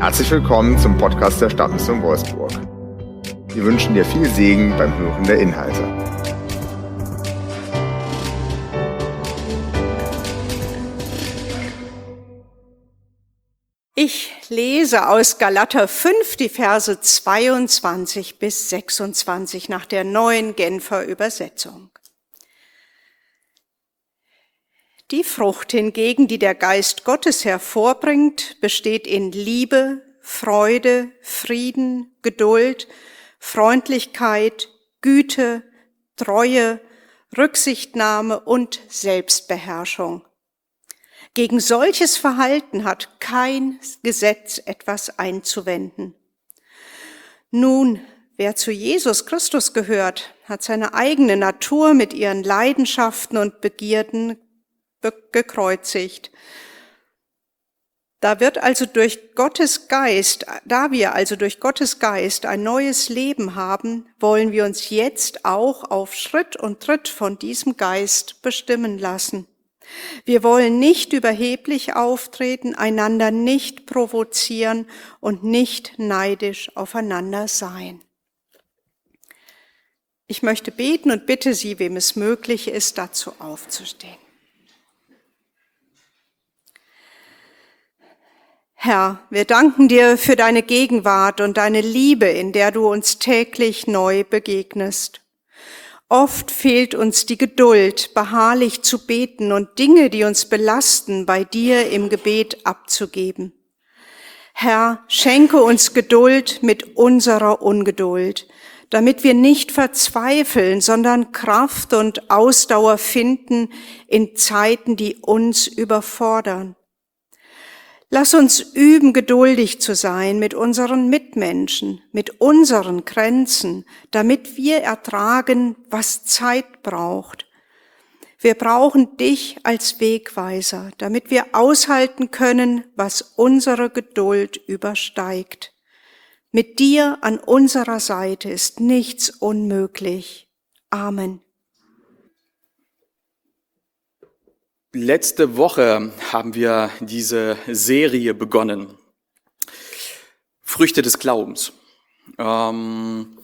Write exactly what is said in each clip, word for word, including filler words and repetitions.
Herzlich willkommen zum Podcast der Stadtmission Wolfsburg. Wir wünschen dir viel Segen beim Hören der Inhalte. Ich lese aus Galater fünf die Verse zweiundzwanzig bis sechsundzwanzig nach der neuen Genfer Übersetzung. Die Frucht hingegen, die der Geist Gottes hervorbringt, besteht in Liebe, Freude, Frieden, Geduld, Freundlichkeit, Güte, Treue, Rücksichtnahme und Selbstbeherrschung. Gegen solches Verhalten hat kein Gesetz etwas einzuwenden. Nun, wer zu Jesus Christus gehört, hat seine eigene Natur mit ihren Leidenschaften und Begierden gekreuzigt. Da wird also durch Gottes Geist, da wir also durch Gottes Geist ein neues Leben haben, wollen wir uns jetzt auch auf Schritt und Tritt von diesem Geist bestimmen lassen. Wir wollen nicht überheblich auftreten, einander nicht provozieren und nicht neidisch aufeinander sein. Ich möchte beten und bitte Sie, wem es möglich ist, dazu aufzustehen. Herr, wir danken dir für deine Gegenwart und deine Liebe, in der du uns täglich neu begegnest. Oft fehlt uns die Geduld, beharrlich zu beten und Dinge, die uns belasten, bei dir im Gebet abzugeben. Herr, schenke uns Geduld mit unserer Ungeduld, damit wir nicht verzweifeln, sondern Kraft und Ausdauer finden in Zeiten, die uns überfordern. Lass uns üben, geduldig zu sein mit unseren Mitmenschen, mit unseren Grenzen, damit wir ertragen, was Zeit braucht. Wir brauchen dich als Wegweiser, damit wir aushalten können, was unsere Geduld übersteigt. Mit dir an unserer Seite ist nichts unmöglich. Amen. Letzte Woche haben wir diese Serie begonnen. Früchte des Glaubens. Ähm,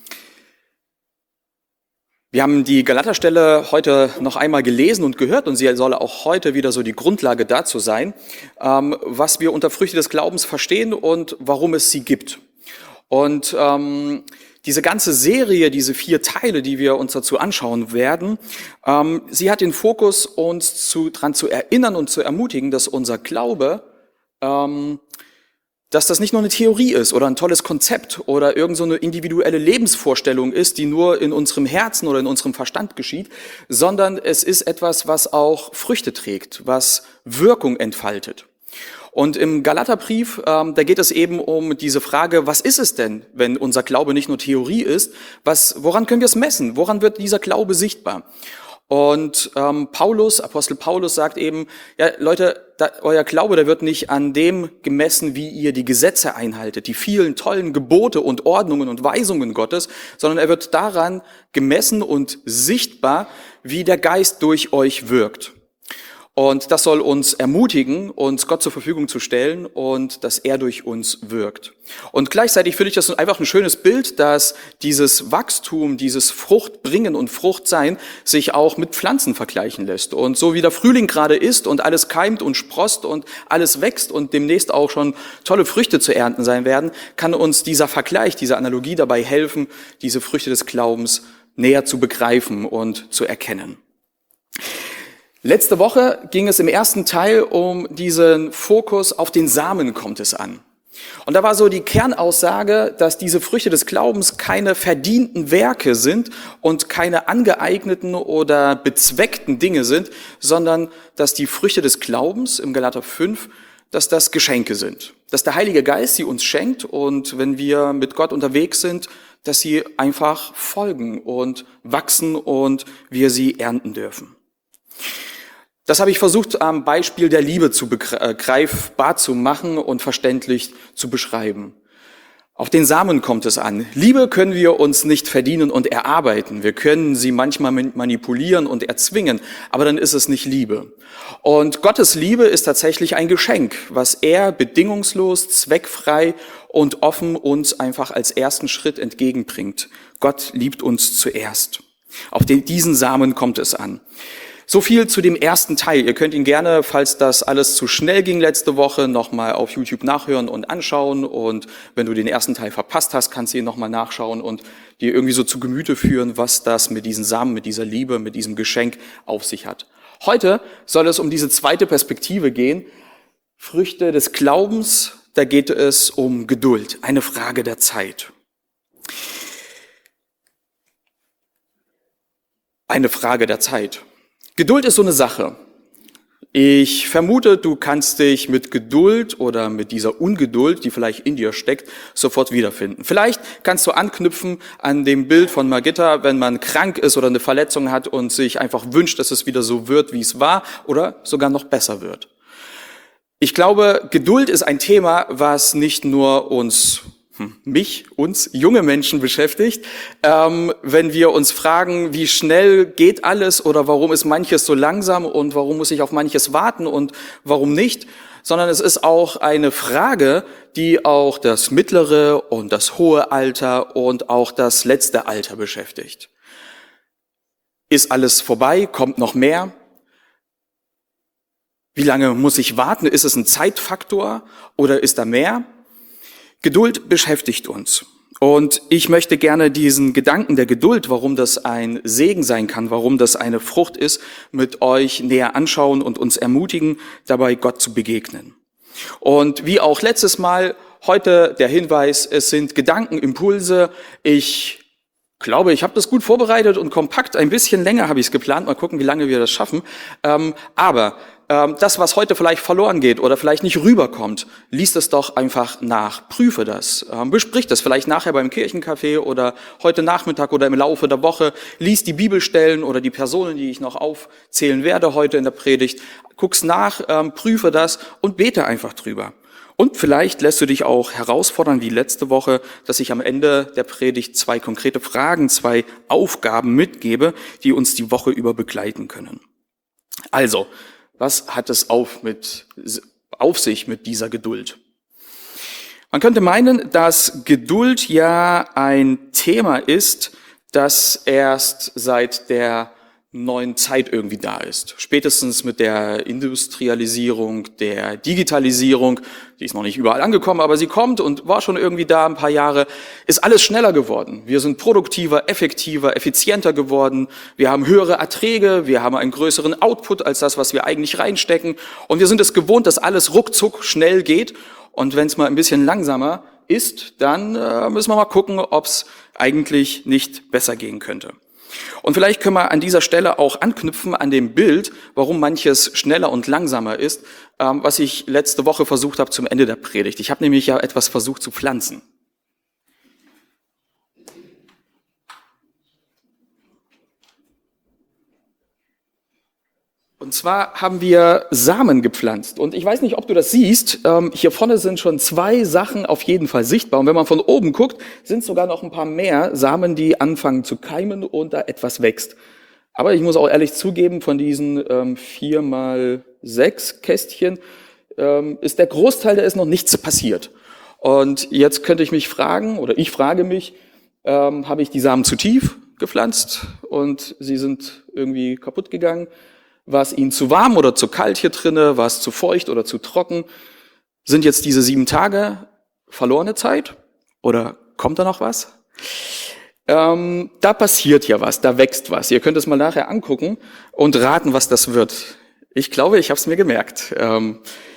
wir haben die Galaterstelle heute noch einmal gelesen und gehört und sie soll auch heute wieder so die Grundlage dazu sein, ähm, was wir unter Früchte des Glaubens verstehen und warum es sie gibt. Und ähm, diese ganze Serie, diese vier Teile, die wir uns dazu anschauen werden, ähm, sie hat den Fokus, uns zu, daran zu erinnern und zu ermutigen, dass unser Glaube, ähm, dass das nicht nur eine Theorie ist oder ein tolles Konzept oder irgend so eine individuelle Lebensvorstellung ist, die nur in unserem Herzen oder in unserem Verstand geschieht, sondern es ist etwas, was auch Früchte trägt, was Wirkung entfaltet. Und im Galaterbrief, ähm, da geht es eben um diese Frage, was ist es denn, wenn unser Glaube nicht nur Theorie ist? Was, woran können wir es messen? Woran wird dieser Glaube sichtbar? Und ähm, Paulus, Apostel Paulus sagt eben, ja Leute, da, euer Glaube, der wird nicht an dem gemessen, wie ihr die Gesetze einhaltet, die vielen tollen Gebote und Ordnungen und Weisungen Gottes, sondern er wird daran gemessen und sichtbar, wie der Geist durch euch wirkt. Und das soll uns ermutigen, uns Gott zur Verfügung zu stellen und dass er durch uns wirkt. Und gleichzeitig finde ich das einfach ein schönes Bild, dass dieses Wachstum, dieses Fruchtbringen und Fruchtsein sich auch mit Pflanzen vergleichen lässt. Und so wie der Frühling gerade ist und alles keimt und sproßt und alles wächst und demnächst auch schon tolle Früchte zu ernten sein werden, kann uns dieser Vergleich, diese Analogie dabei helfen, diese Früchte des Glaubens näher zu begreifen und zu erkennen. Letzte Woche ging es im ersten Teil um diesen Fokus auf den Samen kommt es an. Und da war so die Kernaussage, dass diese Früchte des Glaubens keine verdienten Werke sind und keine angeeigneten oder bezweckten Dinge sind, sondern dass die Früchte des Glaubens im Galater fünf, dass das Geschenke sind. Dass der Heilige Geist sie uns schenkt und wenn wir mit Gott unterwegs sind, dass sie einfach folgen und wachsen und wir sie ernten dürfen. Das habe ich versucht, am Beispiel der Liebe zu begreifbar zu machen und verständlich zu beschreiben. Auf den Samen kommt es an. Liebe können wir uns nicht verdienen und erarbeiten. Wir können sie manchmal manipulieren und erzwingen, aber dann ist es nicht Liebe. Und Gottes Liebe ist tatsächlich ein Geschenk, was er bedingungslos, zweckfrei und offen uns einfach als ersten Schritt entgegenbringt. Gott liebt uns zuerst. Auf den, diesen Samen kommt es an. So viel zu dem ersten Teil. Ihr könnt ihn gerne, falls das alles zu schnell ging letzte Woche, nochmal auf YouTube nachhören und anschauen. Und wenn du den ersten Teil verpasst hast, kannst du ihn nochmal nachschauen und dir irgendwie so zu Gemüte führen, was das mit diesen Samen, mit dieser Liebe, mit diesem Geschenk auf sich hat. Heute soll es um diese zweite Perspektive gehen. Früchte des Glaubens, da geht es um Geduld, eine Frage der Zeit. Eine Frage der Zeit. Geduld ist so eine Sache. Ich vermute, du kannst dich mit Geduld oder mit dieser Ungeduld, die vielleicht in dir steckt, sofort wiederfinden. Vielleicht kannst du anknüpfen an dem Bild von Margitta, wenn man krank ist oder eine Verletzung hat und sich einfach wünscht, dass es wieder so wird, wie es war oder sogar noch besser wird. Ich glaube, Geduld ist ein Thema, was nicht nur uns mich, uns, junge Menschen beschäftigt, ähm, wenn wir uns fragen, wie schnell geht alles oder warum ist manches so langsam und warum muss ich auf manches warten und warum nicht, sondern es ist auch eine Frage, die auch das mittlere und das hohe Alter und auch das letzte Alter beschäftigt. Ist alles vorbei? Kommt noch mehr? Wie lange muss ich warten? Ist es ein Zeitfaktor oder ist da mehr? Geduld beschäftigt uns. Und ich möchte gerne diesen Gedanken der Geduld, warum das ein Segen sein kann, warum das eine Frucht ist, mit euch näher anschauen und uns ermutigen, dabei Gott zu begegnen. Und wie auch letztes Mal, heute der Hinweis, es sind Gedankenimpulse. Ich glaube, ich habe das gut vorbereitet und kompakt, ein bisschen länger habe ich es geplant. Mal gucken, wie lange wir das schaffen. Ähm, aber ähm, das, was heute vielleicht verloren geht oder vielleicht nicht rüberkommt, liest es doch einfach nach, prüfe das, ähm, besprich das vielleicht nachher beim Kirchencafé oder heute Nachmittag oder im Laufe der Woche. Lies die Bibelstellen oder die Personen, die ich noch aufzählen werde heute in der Predigt. Guck's nach, ähm, prüfe das und bete einfach drüber. Und vielleicht lässt du dich auch herausfordern, wie letzte Woche, dass ich am Ende der Predigt zwei konkrete Fragen, zwei Aufgaben mitgebe, die uns die Woche über begleiten können. Also, was hat es auf, mit, auf sich mit dieser Geduld? Man könnte meinen, dass Geduld ja ein Thema ist, das erst seit der neuen Zeit irgendwie da ist. Spätestens mit der Industrialisierung, der Digitalisierung, die ist noch nicht überall angekommen, aber sie kommt und war schon irgendwie da ein paar Jahre, ist alles schneller geworden. Wir sind produktiver, effektiver, effizienter geworden. Wir haben höhere Erträge, wir haben einen größeren Output als das, was wir eigentlich reinstecken. Und wir sind es gewohnt, dass alles ruckzuck schnell geht. Und wenn es mal ein bisschen langsamer ist, dann äh, müssen wir mal gucken, ob es eigentlich nicht besser gehen könnte. Und vielleicht können wir an dieser Stelle auch anknüpfen an dem Bild, warum manches schneller und langsamer ist, ähm, was ich letzte Woche versucht habe zum Ende der Predigt. Ich habe nämlich ja etwas versucht zu pflanzen. Und zwar haben wir Samen gepflanzt. Und ich weiß nicht, ob du das siehst. Ähm, hier vorne sind schon zwei Sachen auf jeden Fall sichtbar. Und wenn man von oben guckt, sind sogar noch ein paar mehr Samen, die anfangen zu keimen und da etwas wächst. Aber ich muss auch ehrlich zugeben, von diesen ähm, vier mal sechs Kästchen ähm, ist der Großteil, da ist noch nichts passiert. Und jetzt könnte ich mich fragen, oder ich frage mich, ähm, habe ich die Samen zu tief gepflanzt und sie sind irgendwie kaputt gegangen? War es ihnen zu warm oder zu kalt hier drinne? War es zu feucht oder zu trocken? Sind jetzt diese sieben Tage verlorene Zeit? Oder kommt da noch was? Ähm, da passiert ja was, da wächst was. Ihr könnt es mal nachher angucken und raten, was das wird. Ich glaube, ich habe es mir gemerkt. Ähm,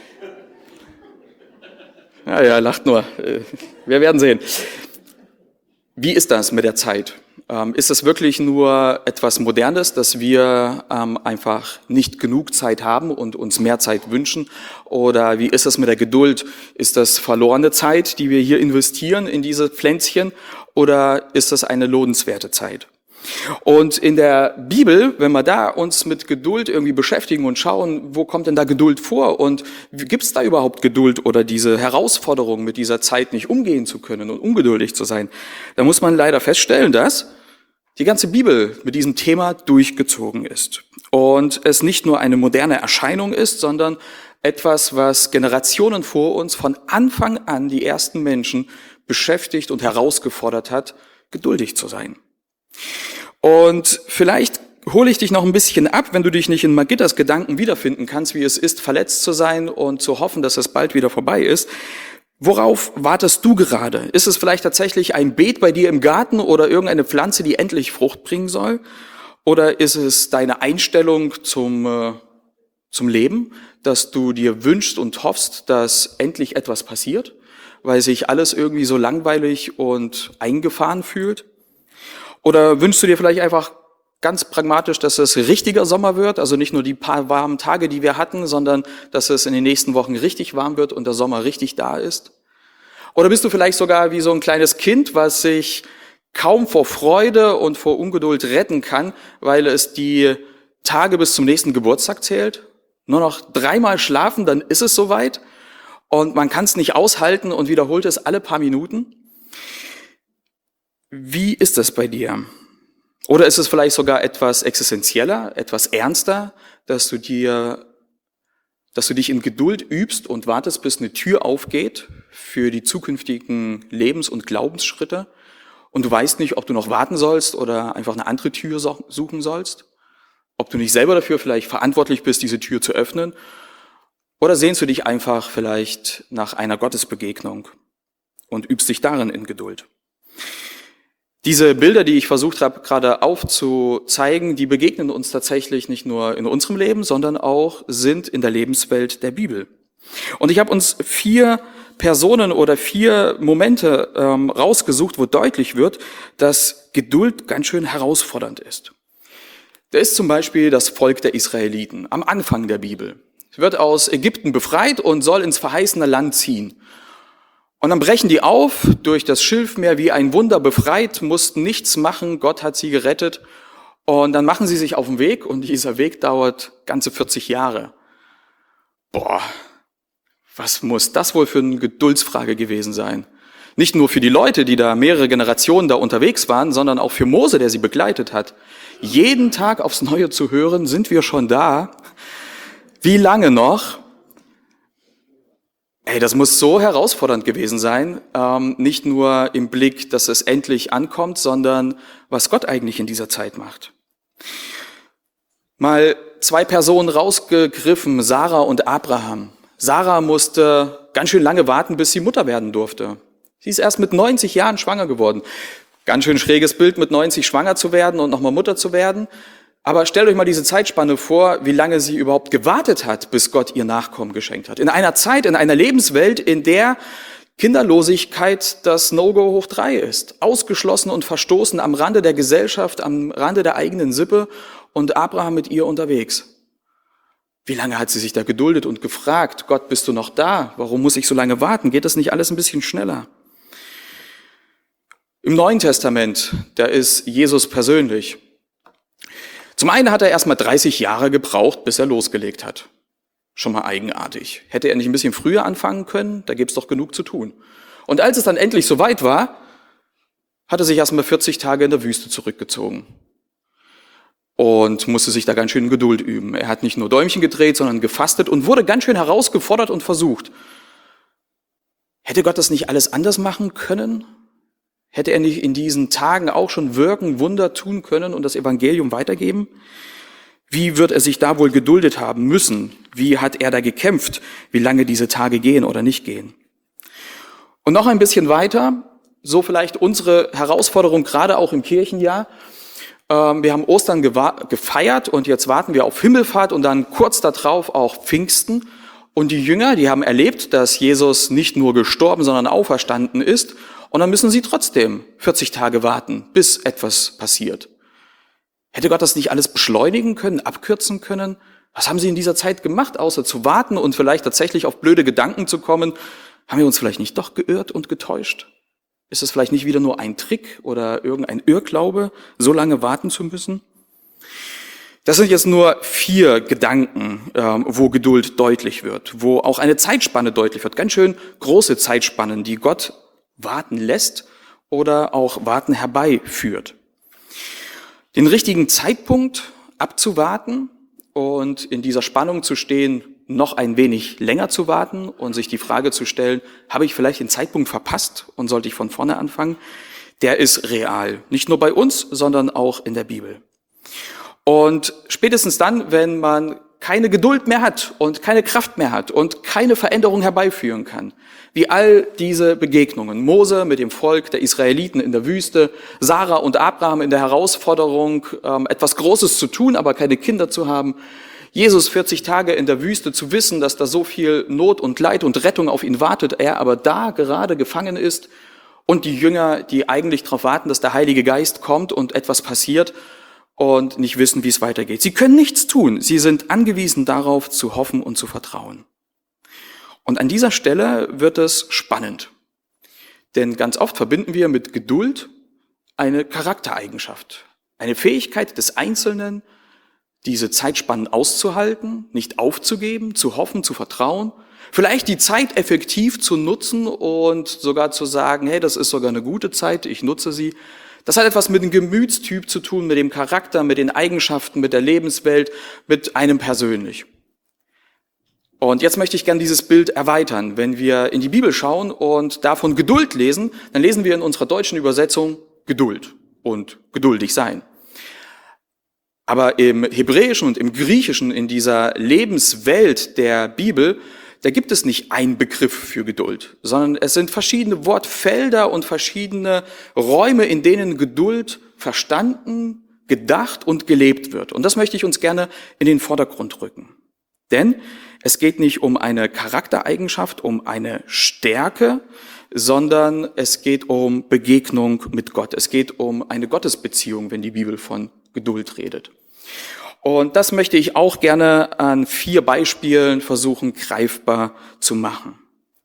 ja, ja, lacht nur. Wir werden sehen. Wie ist das mit der Zeit? Ähm, ist es wirklich nur etwas Modernes, dass wir ähm, einfach nicht genug Zeit haben und uns mehr Zeit wünschen? Oder wie ist es mit der Geduld? Ist das verlorene Zeit, die wir hier investieren in diese Pflänzchen? Oder ist das eine lohnenswerte Zeit? Und in der Bibel, wenn wir da uns mit Geduld irgendwie beschäftigen und schauen, wo kommt denn da Geduld vor und gibt es da überhaupt Geduld oder diese Herausforderung, mit dieser Zeit nicht umgehen zu können und ungeduldig zu sein, da muss man leider feststellen, dass die ganze Bibel mit diesem Thema durchgezogen ist und es nicht nur eine moderne Erscheinung ist, sondern etwas, was Generationen vor uns von Anfang an die ersten Menschen beschäftigt und herausgefordert hat, geduldig zu sein. Und vielleicht hole ich dich noch ein bisschen ab, wenn du dich nicht in Magittas Gedanken wiederfinden kannst, wie es ist, verletzt zu sein und zu hoffen, dass es bald wieder vorbei ist. Worauf wartest du gerade? Ist es vielleicht tatsächlich ein Beet bei dir im Garten oder irgendeine Pflanze, die endlich Frucht bringen soll? Oder ist es deine Einstellung zum, äh, zum Leben, dass du dir wünschst und hoffst, dass endlich etwas passiert, weil sich alles irgendwie so langweilig und eingefahren fühlt? Oder wünschst du dir vielleicht einfach ganz pragmatisch, dass es richtiger Sommer wird, also nicht nur die paar warmen Tage, die wir hatten, sondern dass es in den nächsten Wochen richtig warm wird und der Sommer richtig da ist? Oder bist du vielleicht sogar wie so ein kleines Kind, was sich kaum vor Freude und vor Ungeduld retten kann, weil es die Tage bis zum nächsten Geburtstag zählt? Nur noch dreimal schlafen, dann ist es soweit und man kann es nicht aushalten und wiederholt es alle paar Minuten? Wie ist das bei dir? Oder ist es vielleicht sogar etwas existenzieller, etwas ernster, dass du dir, dass du dich in Geduld übst und wartest, bis eine Tür aufgeht für die zukünftigen Lebens- und Glaubensschritte und du weißt nicht, ob du noch warten sollst oder einfach eine andere Tür suchen sollst? Ob du nicht selber dafür vielleicht verantwortlich bist, diese Tür zu öffnen? Oder sehnst du dich einfach vielleicht nach einer Gottesbegegnung und übst dich darin in Geduld? Diese Bilder, die ich versucht habe, gerade aufzuzeigen, die begegnen uns tatsächlich nicht nur in unserem Leben, sondern auch sind in der Lebenswelt der Bibel. Und ich habe uns vier Personen oder vier Momente ähm, rausgesucht, wo deutlich wird, dass Geduld ganz schön herausfordernd ist. Da ist zum Beispiel das Volk der Israeliten am Anfang der Bibel. Es wird aus Ägypten befreit und soll ins verheißene Land ziehen. Und dann brechen die auf, durch das Schilfmeer wie ein Wunder befreit, mussten nichts machen, Gott hat sie gerettet. Und dann machen sie sich auf den Weg und dieser Weg dauert ganze vierzig Jahre. Boah, was muss das wohl für eine Geduldsfrage gewesen sein? Nicht nur für die Leute, die da mehrere Generationen da unterwegs waren, sondern auch für Mose, der sie begleitet hat. Jeden Tag aufs Neue zu hören, sind wir schon da? Wie lange noch? Ey, das muss so herausfordernd gewesen sein, ähm, nicht nur im Blick, dass es endlich ankommt, sondern was Gott eigentlich in dieser Zeit macht. Mal zwei Personen rausgegriffen, Sarah und Abraham. Sarah musste ganz schön lange warten, bis sie Mutter werden durfte. Sie ist erst mit neunzig Jahren schwanger geworden. Ganz schön schräges Bild, mit neunzig schwanger zu werden und nochmal Mutter zu werden. Aber stellt euch mal diese Zeitspanne vor, wie lange sie überhaupt gewartet hat, bis Gott ihr Nachkommen geschenkt hat. In einer Zeit, in einer Lebenswelt, in der Kinderlosigkeit das No-Go hoch drei ist. Ausgeschlossen und verstoßen am Rande der Gesellschaft, am Rande der eigenen Sippe und Abraham mit ihr unterwegs. Wie lange hat sie sich da geduldet und gefragt, Gott, bist du noch da? Warum muss ich so lange warten? Geht das nicht alles ein bisschen schneller? Im Neuen Testament, da ist Jesus persönlich. Zum einen hat er erstmal dreißig Jahre gebraucht, bis er losgelegt hat. Schon mal eigenartig. Hätte er nicht ein bisschen früher anfangen können? Da gibt's doch genug zu tun. Und als es dann endlich soweit war, hat er sich erstmal vierzig Tage in der Wüste zurückgezogen. Und musste sich da ganz schön in Geduld üben. Er hat nicht nur Däumchen gedreht, sondern gefastet und wurde ganz schön herausgefordert und versucht. Hätte Gott das nicht alles anders machen können? Hätte er nicht in diesen Tagen auch schon wirken, Wunder tun können und das Evangelium weitergeben? Wie wird er sich da wohl geduldet haben müssen? Wie hat er da gekämpft? Wie lange diese Tage gehen oder nicht gehen? Und noch ein bisschen weiter, so vielleicht unsere Herausforderung gerade auch im Kirchenjahr. Wir haben Ostern gefeiert und jetzt warten wir auf Himmelfahrt und dann kurz darauf auch Pfingsten. Und die Jünger, die haben erlebt, dass Jesus nicht nur gestorben, sondern auferstanden ist. Und dann müssen sie trotzdem vierzig Tage warten, bis etwas passiert. Hätte Gott das nicht alles beschleunigen können, abkürzen können? Was haben sie in dieser Zeit gemacht, außer zu warten und vielleicht tatsächlich auf blöde Gedanken zu kommen? Haben wir uns vielleicht nicht doch geirrt und getäuscht? Ist es vielleicht nicht wieder nur ein Trick oder irgendein Irrglaube, so lange warten zu müssen? Das sind jetzt nur vier Gedanken, ähm, wo Geduld deutlich wird, wo auch eine Zeitspanne deutlich wird. Ganz schön große Zeitspannen, die Gott warten lässt oder auch warten herbeiführt. Den richtigen Zeitpunkt abzuwarten und in dieser Spannung zu stehen, noch ein wenig länger zu warten und sich die Frage zu stellen, habe ich vielleicht den Zeitpunkt verpasst und sollte ich von vorne anfangen? Der ist real. Nicht nur bei uns, sondern auch in der Bibel. Und spätestens dann, wenn man keine Geduld mehr hat und keine Kraft mehr hat und keine Veränderung herbeiführen kann, wie all diese Begegnungen, Mose mit dem Volk der Israeliten in der Wüste, Sarah und Abraham in der Herausforderung, etwas Großes zu tun, aber keine Kinder zu haben, Jesus vierzig Tage in der Wüste zu wissen, dass da so viel Not und Leid und Rettung auf ihn wartet, er aber da gerade gefangen ist, und die Jünger, die eigentlich darauf warten, dass der Heilige Geist kommt und etwas passiert und nicht wissen, wie es weitergeht. Sie können nichts tun. Sie sind angewiesen darauf, zu hoffen und zu vertrauen. Und an dieser Stelle wird es spannend. Denn ganz oft verbinden wir mit Geduld eine Charaktereigenschaft, eine Fähigkeit des Einzelnen, diese Zeitspannen auszuhalten, nicht aufzugeben, zu hoffen, zu vertrauen, vielleicht die Zeit effektiv zu nutzen und sogar zu sagen, hey, das ist sogar eine gute Zeit, ich nutze sie. Das hat etwas mit dem Gemütstyp zu tun, mit dem Charakter, mit den Eigenschaften, mit der Lebenswelt, mit einem persönlich. Und jetzt möchte ich gerne dieses Bild erweitern. Wenn wir in die Bibel schauen und davon Geduld lesen, dann lesen wir in unserer deutschen Übersetzung Geduld und geduldig sein. Aber im Hebräischen und im Griechischen, in dieser Lebenswelt der Bibel, da gibt es nicht einen Begriff für Geduld, sondern es sind verschiedene Wortfelder und verschiedene Räume, in denen Geduld verstanden, gedacht und gelebt wird. Und das möchte ich uns gerne in den Vordergrund rücken. Denn es geht nicht um eine Charaktereigenschaft, um eine Stärke, sondern es geht um Begegnung mit Gott. Es geht um eine Gottesbeziehung, wenn die Bibel von Geduld redet. Und das möchte ich auch gerne an vier Beispielen versuchen, greifbar zu machen.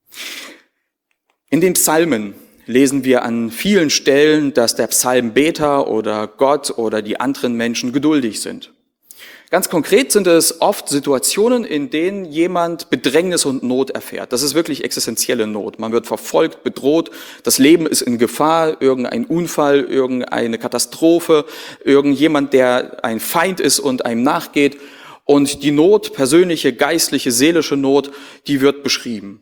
In den Psalmen lesen wir an vielen Stellen, dass der Psalmbeter oder Gott oder die anderen Menschen geduldig sind. Ganz konkret sind es oft Situationen, in denen jemand Bedrängnis und Not erfährt. Das ist wirklich existenzielle Not. Man wird verfolgt, bedroht, das Leben ist in Gefahr, irgendein Unfall, irgendeine Katastrophe, irgendjemand, der ein Feind ist und einem nachgeht. Und die Not, persönliche, geistliche, seelische Not, die wird beschrieben.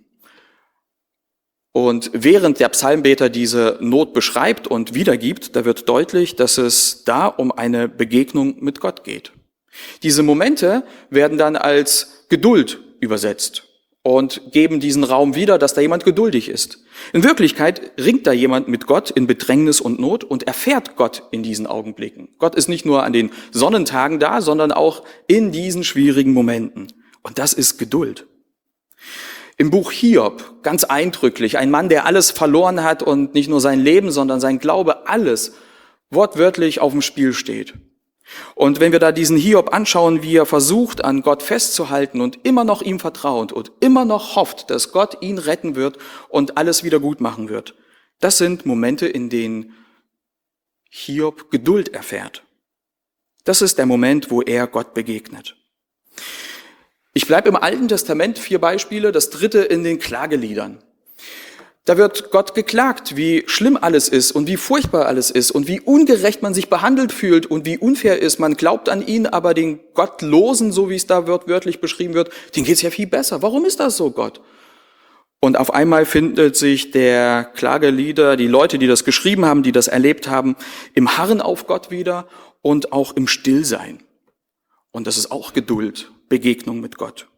Und während der Psalmbeter diese Not beschreibt und wiedergibt, da wird deutlich, dass es da um eine Begegnung mit Gott geht. Diese Momente werden dann als Geduld übersetzt und geben diesen Raum wieder, dass da jemand geduldig ist. In Wirklichkeit ringt da jemand mit Gott in Bedrängnis und Not und erfährt Gott in diesen Augenblicken. Gott ist nicht nur an den Sonnentagen da, sondern auch in diesen schwierigen Momenten. Und das ist Geduld. Im Buch Hiob, ganz eindrücklich, ein Mann, der alles verloren hat und nicht nur sein Leben, sondern sein Glaube, alles wortwörtlich auf dem Spiel steht. Und wenn wir da diesen Hiob anschauen, wie er versucht, an Gott festzuhalten und immer noch ihm vertraut und immer noch hofft, dass Gott ihn retten wird und alles wieder gut machen wird, das sind Momente, in denen Hiob Geduld erfährt. Das ist der Moment, wo er Gott begegnet. Ich bleibe im Alten Testament, vier Beispiele, das dritte in den Klageliedern. Da wird Gott geklagt, wie schlimm alles ist und wie furchtbar alles ist und wie ungerecht man sich behandelt fühlt und wie unfair ist. Man glaubt an ihn, aber den Gottlosen, so wie es da wörtlich beschrieben wird, denen geht's ja viel besser. Warum ist das so, Gott? Und auf einmal findet sich der Klagelieder, die Leute, die das geschrieben haben, die das erlebt haben, im Harren auf Gott wieder und auch im Stillsein. Und das ist auch Geduld, Begegnung mit Gott.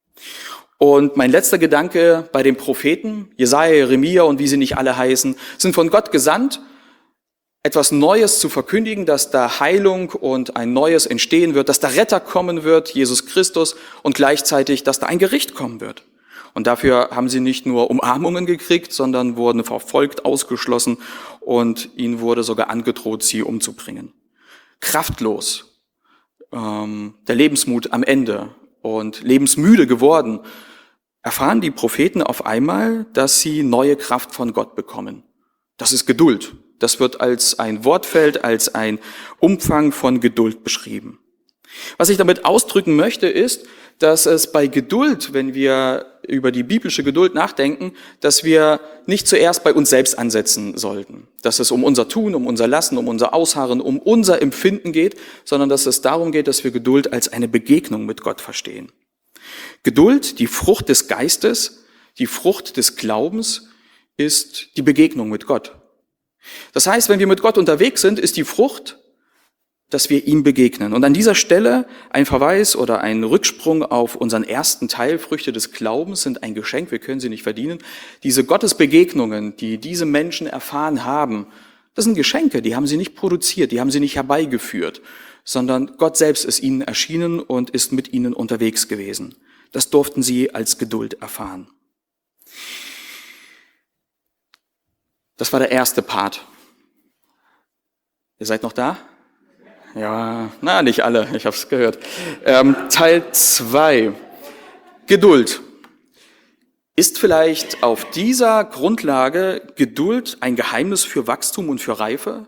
Und mein letzter Gedanke bei den Propheten, Jesaja, Jeremia und wie sie nicht alle heißen, sind von Gott gesandt, etwas Neues zu verkündigen, dass da Heilung und ein Neues entstehen wird, dass da Retter kommen wird, Jesus Christus, und gleichzeitig, dass da ein Gericht kommen wird. Und dafür haben sie nicht nur Umarmungen gekriegt, sondern wurden verfolgt, ausgeschlossen und ihnen wurde sogar angedroht, sie umzubringen. Kraftlos, ähm, der Lebensmut am Ende und lebensmüde geworden, erfahren die Propheten auf einmal, dass sie neue Kraft von Gott bekommen. Das ist Geduld. Das wird als ein Wortfeld, als ein Umfang von Geduld beschrieben. Was ich damit ausdrücken möchte, ist, dass es bei Geduld, wenn wir über die biblische Geduld nachdenken, dass wir nicht zuerst bei uns selbst ansetzen sollten. Dass es um unser Tun, um unser Lassen, um unser Ausharren, um unser Empfinden geht, sondern dass es darum geht, dass wir Geduld als eine Begegnung mit Gott verstehen. Geduld, die Frucht des Geistes, die Frucht des Glaubens, ist die Begegnung mit Gott. Das heißt, wenn wir mit Gott unterwegs sind, ist die Frucht, dass wir ihm begegnen. Und an dieser Stelle ein Verweis oder ein Rücksprung auf unseren ersten Teil, Früchte des Glaubens sind ein Geschenk, wir können sie nicht verdienen. Diese Gottesbegegnungen, die diese Menschen erfahren haben, das sind Geschenke, die haben sie nicht produziert, die haben sie nicht herbeigeführt, sondern Gott selbst ist ihnen erschienen und ist mit ihnen unterwegs gewesen. Das durften sie als Geduld erfahren. Das war der erste Part. Ihr seid noch da? Ja, na, nicht alle, ich habe es gehört. Ähm, Teil zwei. Geduld. Ist vielleicht auf dieser Grundlage Geduld ein Geheimnis für Wachstum und für Reife?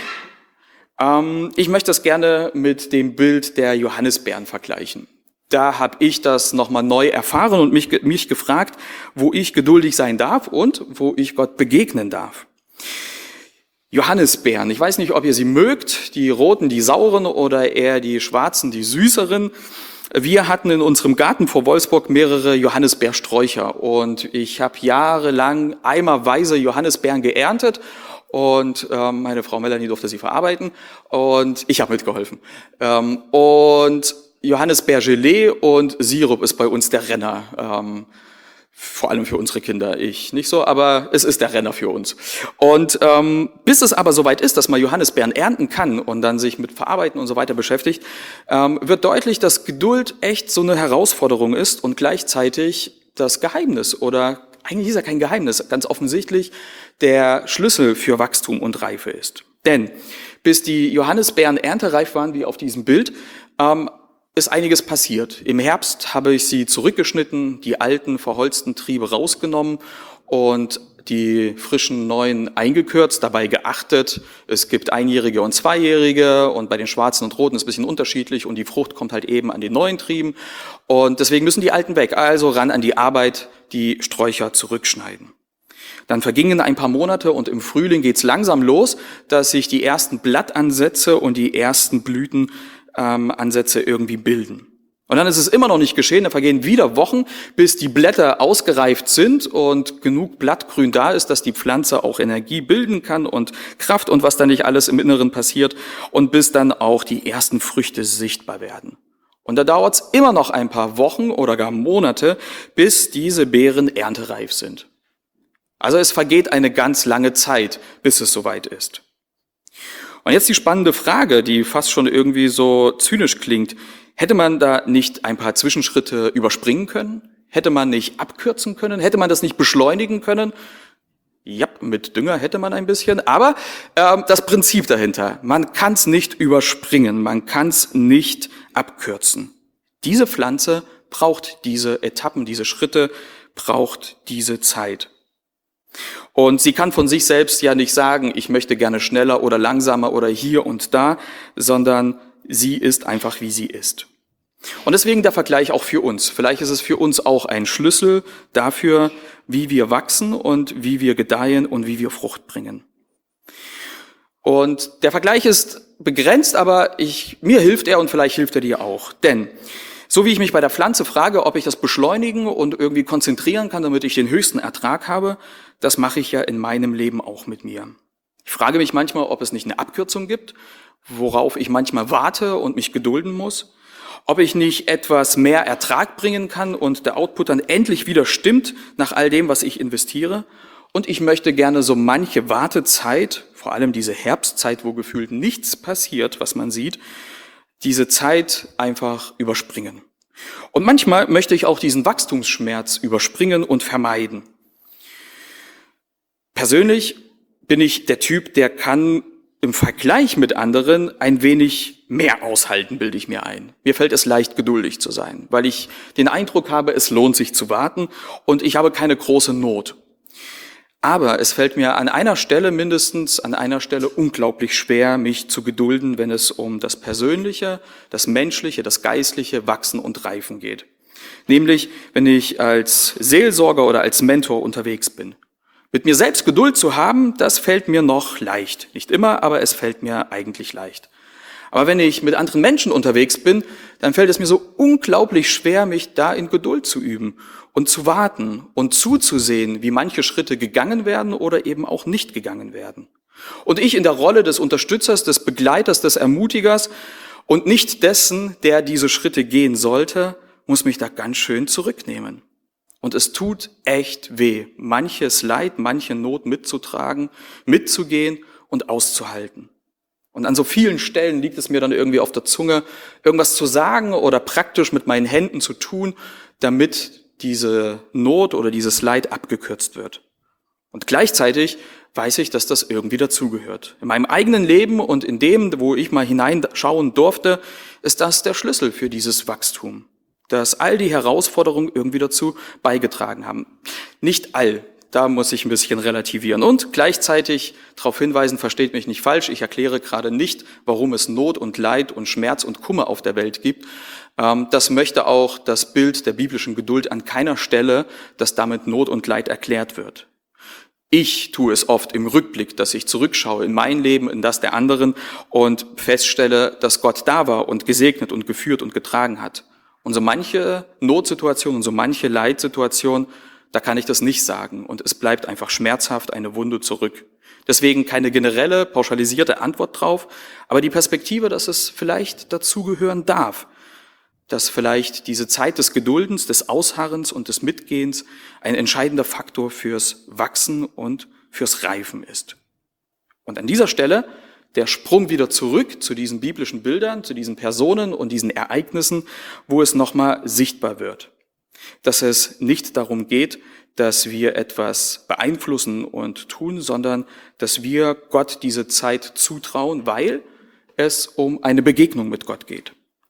Ähm, ich möchte das gerne mit dem Bild der Johannisbeeren vergleichen. Da habe ich das nochmal neu erfahren und mich, mich gefragt, wo ich geduldig sein darf und wo ich Gott begegnen darf. Johannisbeeren, ich weiß nicht, ob ihr sie mögt, die roten, die sauren oder eher die schwarzen, die süßeren. Wir hatten in unserem Garten vor Wolfsburg mehrere Johannisbeersträucher und ich habe jahrelang eimerweise Johannisbeeren geerntet und ähm, meine Frau Melanie durfte sie verarbeiten und ich habe mitgeholfen. Ähm, und Johannisbeergelee und Sirup ist bei uns der Renner. Ähm, vor allem für unsere Kinder, ich nicht so, aber es ist der Renner für uns. Und ähm, bis es aber soweit ist, dass man Johannisbeeren ernten kann und dann sich mit Verarbeiten und so weiter beschäftigt, ähm, wird deutlich, dass Geduld echt so eine Herausforderung ist und gleichzeitig das Geheimnis oder eigentlich ist ja kein Geheimnis, ganz offensichtlich der Schlüssel für Wachstum und Reife ist. Denn bis die Johannisbeeren erntereif waren, wie auf diesem Bild, ähm, ist einiges passiert. Im Herbst habe ich sie zurückgeschnitten, die alten, verholzten Triebe rausgenommen und die frischen neuen eingekürzt, dabei geachtet, es gibt einjährige und zweijährige und bei den schwarzen und roten ist es ein bisschen unterschiedlich und die Frucht kommt halt eben an den neuen Trieben und deswegen müssen die alten weg, also ran an die Arbeit, die Sträucher zurückschneiden. Dann vergingen ein paar Monate und im Frühling geht's langsam los, dass sich die ersten Blattansätze und die ersten Blüten Ähm, Ansätze irgendwie bilden. Und dann ist es immer noch nicht geschehen, da vergehen wieder Wochen, bis die Blätter ausgereift sind und genug Blattgrün da ist, dass die Pflanze auch Energie bilden kann und Kraft und was da nicht alles im Inneren passiert und bis dann auch die ersten Früchte sichtbar werden. Und da dauert es immer noch ein paar Wochen oder gar Monate, bis diese Beeren erntereif sind. Also es vergeht eine ganz lange Zeit, bis es soweit ist. Und jetzt die spannende Frage, die fast schon irgendwie so zynisch klingt. Hätte man da nicht ein paar Zwischenschritte überspringen können? Hätte man nicht abkürzen können? Hätte man das nicht beschleunigen können? Ja, mit Dünger hätte man ein bisschen, aber ähm, das Prinzip dahinter, man kann es nicht überspringen, man kann es nicht abkürzen. Diese Pflanze braucht diese Etappen, diese Schritte, braucht diese Zeit. Und sie kann von sich selbst ja nicht sagen, ich möchte gerne schneller oder langsamer oder hier und da, sondern sie ist einfach, wie sie ist. Und deswegen der Vergleich auch für uns. Vielleicht ist es für uns auch ein Schlüssel dafür, wie wir wachsen und wie wir gedeihen und wie wir Frucht bringen. Und der Vergleich ist begrenzt, aber ich, mir hilft er und vielleicht hilft er dir auch. Denn so wie ich mich bei der Pflanze frage, ob ich das beschleunigen und irgendwie konzentrieren kann, damit ich den höchsten Ertrag habe, das mache ich ja in meinem Leben auch mit mir. Ich frage mich manchmal, ob es nicht eine Abkürzung gibt, worauf ich manchmal warte und mich gedulden muss, ob ich nicht etwas mehr Ertrag bringen kann und der Output dann endlich wieder stimmt nach all dem, was ich investiere. Und ich möchte gerne so manche Wartezeit, vor allem diese Herbstzeit, wo gefühlt nichts passiert, was man sieht, diese Zeit einfach überspringen. Und manchmal möchte ich auch diesen Wachstumsschmerz überspringen und vermeiden. Persönlich bin ich der Typ, der kann im Vergleich mit anderen ein wenig mehr aushalten, bilde ich mir ein. Mir fällt es leicht, geduldig zu sein, weil ich den Eindruck habe, es lohnt sich zu warten und ich habe keine große Not. Aber es fällt mir an einer Stelle mindestens, an einer Stelle unglaublich schwer, mich zu gedulden, wenn es um das Persönliche, das Menschliche, das Geistliche, Wachsen und Reifen geht. Nämlich, wenn ich als Seelsorger oder als Mentor unterwegs bin. Mit mir selbst Geduld zu haben, das fällt mir noch leicht. Nicht immer, aber es fällt mir eigentlich leicht. Aber wenn ich mit anderen Menschen unterwegs bin, dann fällt es mir so unglaublich schwer, mich da in Geduld zu üben und zu warten und zuzusehen, wie manche Schritte gegangen werden oder eben auch nicht gegangen werden. Und ich in der Rolle des Unterstützers, des Begleiters, des Ermutigers und nicht dessen, der diese Schritte gehen sollte, muss mich da ganz schön zurücknehmen. Und es tut echt weh, manches Leid, manche Not mitzutragen, mitzugehen und auszuhalten. Und an so vielen Stellen liegt es mir dann irgendwie auf der Zunge, irgendwas zu sagen oder praktisch mit meinen Händen zu tun, damit diese Not oder dieses Leid abgekürzt wird. Und gleichzeitig weiß ich, dass das irgendwie dazugehört. In meinem eigenen Leben und in dem, wo ich mal hineinschauen durfte, ist das der Schlüssel für dieses Wachstum. Dass all die Herausforderungen irgendwie dazu beigetragen haben. Nicht all, da muss ich ein bisschen relativieren. Und gleichzeitig darauf hinweisen, versteht mich nicht falsch, ich erkläre gerade nicht, warum es Not und Leid und Schmerz und Kummer auf der Welt gibt. Das möchte auch das Bild der biblischen Geduld an keiner Stelle, dass damit Not und Leid erklärt wird. Ich tue es oft im Rückblick, dass ich zurückschaue in mein Leben, in das der anderen und feststelle, dass Gott da war und gesegnet und geführt und getragen hat. Und so manche Notsituation und so manche Leitsituation, da kann ich das nicht sagen. Und es bleibt einfach schmerzhaft eine Wunde zurück. Deswegen keine generelle, pauschalisierte Antwort drauf, aber die Perspektive, dass es vielleicht dazugehören darf. Dass vielleicht diese Zeit des Geduldens, des Ausharrens und des Mitgehens ein entscheidender Faktor fürs Wachsen und fürs Reifen ist. Und an dieser Stelle der Sprung wieder zurück zu diesen biblischen Bildern, zu diesen Personen und diesen Ereignissen, wo es nochmal sichtbar wird. Dass es nicht darum geht, dass wir etwas beeinflussen und tun, sondern dass wir Gott diese Zeit zutrauen, weil es um eine Begegnung mit Gott geht.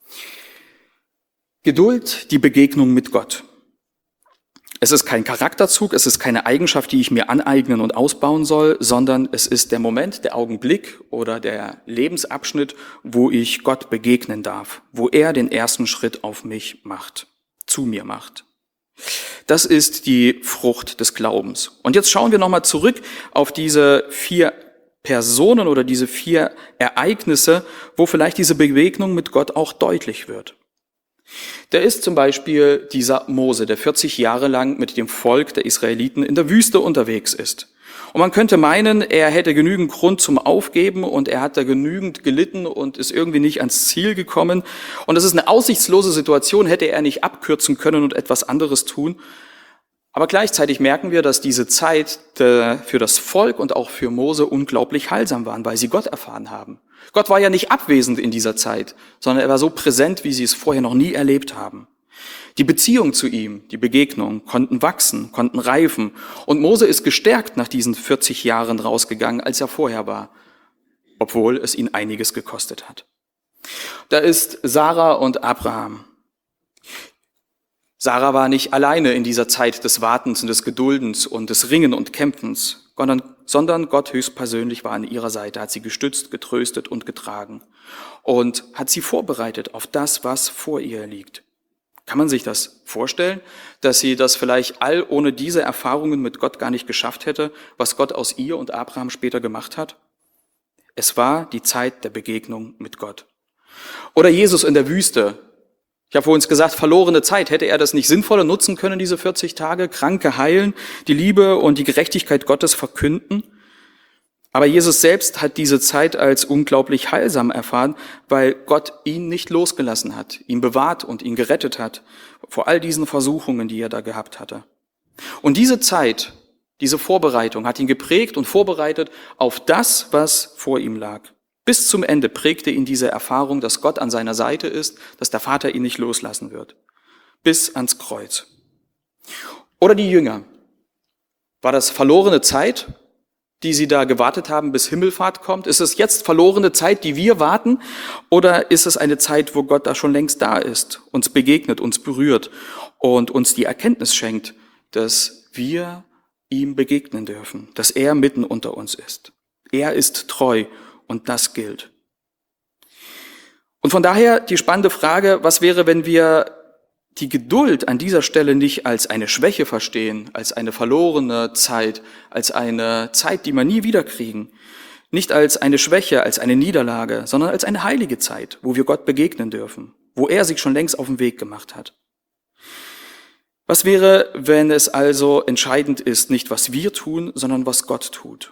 Geduld, die Begegnung mit Gott. Es ist kein Charakterzug, es ist keine Eigenschaft, die ich mir aneignen und ausbauen soll, sondern es ist der Moment, der Augenblick oder der Lebensabschnitt, wo ich Gott begegnen darf, wo er den ersten Schritt auf mich macht, zu mir macht. Das ist die Frucht des Glaubens. Und jetzt schauen wir nochmal zurück auf diese vier Personen oder diese vier Ereignisse, wo vielleicht diese Begegnung mit Gott auch deutlich wird. Da ist zum Beispiel dieser Mose, der vierzig Jahre lang mit dem Volk der Israeliten in der Wüste unterwegs ist. Und man könnte meinen, er hätte genügend Grund zum Aufgeben und er hat da genügend gelitten und ist irgendwie nicht ans Ziel gekommen. Und das ist eine aussichtslose Situation, hätte er nicht abkürzen können und etwas anderes tun. Aber gleichzeitig merken wir, dass diese Zeit für das Volk und auch für Mose unglaublich heilsam waren, weil sie Gott erfahren haben. Gott war ja nicht abwesend in dieser Zeit, sondern er war so präsent, wie sie es vorher noch nie erlebt haben. Die Beziehung zu ihm, die Begegnung, konnten wachsen, konnten reifen. Und Mose ist gestärkt nach diesen vierzig Jahren rausgegangen, als er vorher war, obwohl es ihn einiges gekostet hat. Da ist Sarah und Abraham. Sarah war nicht alleine in dieser Zeit des Wartens und des Geduldens und des Ringen und Kämpfens, sondern Gott höchstpersönlich war an ihrer Seite, hat sie gestützt, getröstet und getragen und hat sie vorbereitet auf das, was vor ihr liegt. Kann man sich das vorstellen, dass sie das vielleicht all ohne diese Erfahrungen mit Gott gar nicht geschafft hätte, was Gott aus ihr und Abraham später gemacht hat? Es war die Zeit der Begegnung mit Gott. Oder Jesus in der Wüste. Ich habe vorhin gesagt, verlorene Zeit. Hätte er das nicht sinnvoller nutzen können, diese vierzig Tage? Kranke heilen, die Liebe und die Gerechtigkeit Gottes verkünden? Aber Jesus selbst hat diese Zeit als unglaublich heilsam erfahren, weil Gott ihn nicht losgelassen hat, ihn bewahrt und ihn gerettet hat vor all diesen Versuchungen, die er da gehabt hatte. Und diese Zeit, diese Vorbereitung hat ihn geprägt und vorbereitet auf das, was vor ihm lag. Bis zum Ende prägte ihn diese Erfahrung, dass Gott an seiner Seite ist, dass der Vater ihn nicht loslassen wird. Bis ans Kreuz. Oder die Jünger. War das verlorene Zeit, die sie da gewartet haben, bis Himmelfahrt kommt? Ist es jetzt verlorene Zeit, die wir warten? Oder ist es eine Zeit, wo Gott da schon längst da ist, uns begegnet, uns berührt und uns die Erkenntnis schenkt, dass wir ihm begegnen dürfen, dass er mitten unter uns ist. Er ist treu und das gilt. Und von daher die spannende Frage, was wäre, wenn wir die Geduld an dieser Stelle nicht als eine Schwäche verstehen, als eine verlorene Zeit, als eine Zeit, die wir nie wiederkriegen, nicht als eine Schwäche, als eine Niederlage, sondern als eine heilige Zeit, wo wir Gott begegnen dürfen, wo er sich schon längst auf den Weg gemacht hat. Was wäre, wenn es also entscheidend ist, nicht was wir tun, sondern was Gott tut?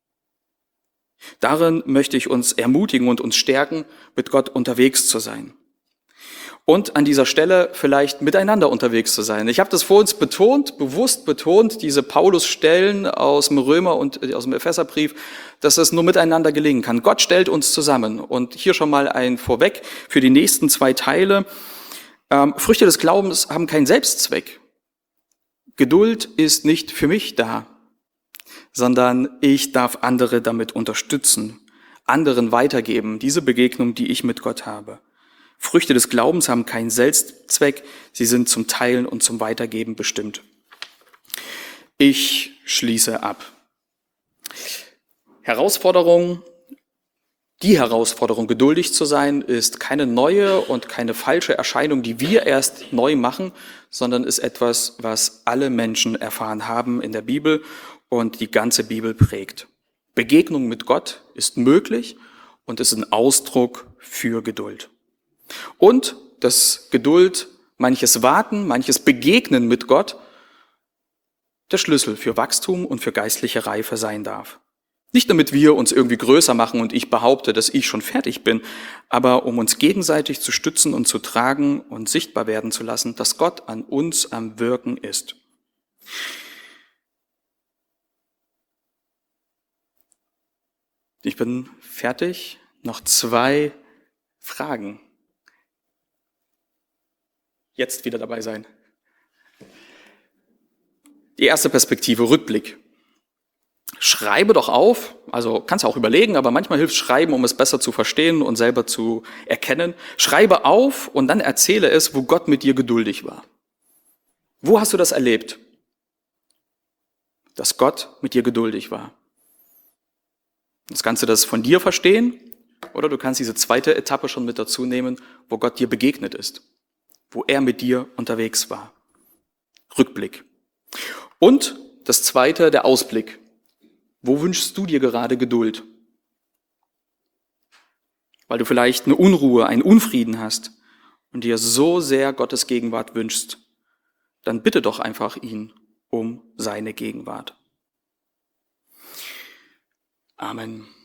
Darin möchte ich uns ermutigen und uns stärken, mit Gott unterwegs zu sein. Und an dieser Stelle vielleicht miteinander unterwegs zu sein. Ich habe das vor uns betont, bewusst betont, diese Paulus-Stellen aus dem Römer und aus dem Epheserbrief, dass es nur miteinander gelingen kann. Gott stellt uns zusammen. Und hier schon mal ein Vorweg für die nächsten zwei Teile. Ähm, Früchte des Glaubens haben keinen Selbstzweck. Geduld ist nicht für mich da, sondern ich darf andere damit unterstützen, anderen weitergeben, diese Begegnung, die ich mit Gott habe. Früchte des Glaubens haben keinen Selbstzweck, sie sind zum Teilen und zum Weitergeben bestimmt. Ich schließe ab. Herausforderung, die Herausforderung, geduldig zu sein, ist keine neue und keine falsche Erscheinung, die wir erst neu machen, sondern ist etwas, was alle Menschen erfahren haben in der Bibel und die ganze Bibel prägt. Begegnung mit Gott ist möglich und ist ein Ausdruck für Geduld. Und dass Geduld, manches Warten, manches Begegnen mit Gott der Schlüssel für Wachstum und für geistliche Reife sein darf. Nicht damit wir uns irgendwie größer machen und ich behaupte, dass ich schon fertig bin, aber um uns gegenseitig zu stützen und zu tragen und sichtbar werden zu lassen, dass Gott an uns am Wirken ist. Ich bin fertig. Noch zwei Fragen. Jetzt wieder dabei sein. Die erste Perspektive, Rückblick. Schreibe doch auf, also kannst du auch überlegen, aber manchmal hilft Schreiben, um es besser zu verstehen und selber zu erkennen. Schreibe auf und dann erzähle es, wo Gott mit dir geduldig war. Wo hast du das erlebt? Dass Gott mit dir geduldig war. Jetzt kannst du das von dir verstehen oder du kannst diese zweite Etappe schon mit dazu nehmen, wo Gott dir begegnet ist. Wo er mit dir unterwegs war. Rückblick. Und das zweite, der Ausblick. Wo wünschst du dir gerade Geduld? Weil du vielleicht eine Unruhe, einen Unfrieden hast und dir so sehr Gottes Gegenwart wünschst, dann bitte doch einfach ihn um seine Gegenwart. Amen.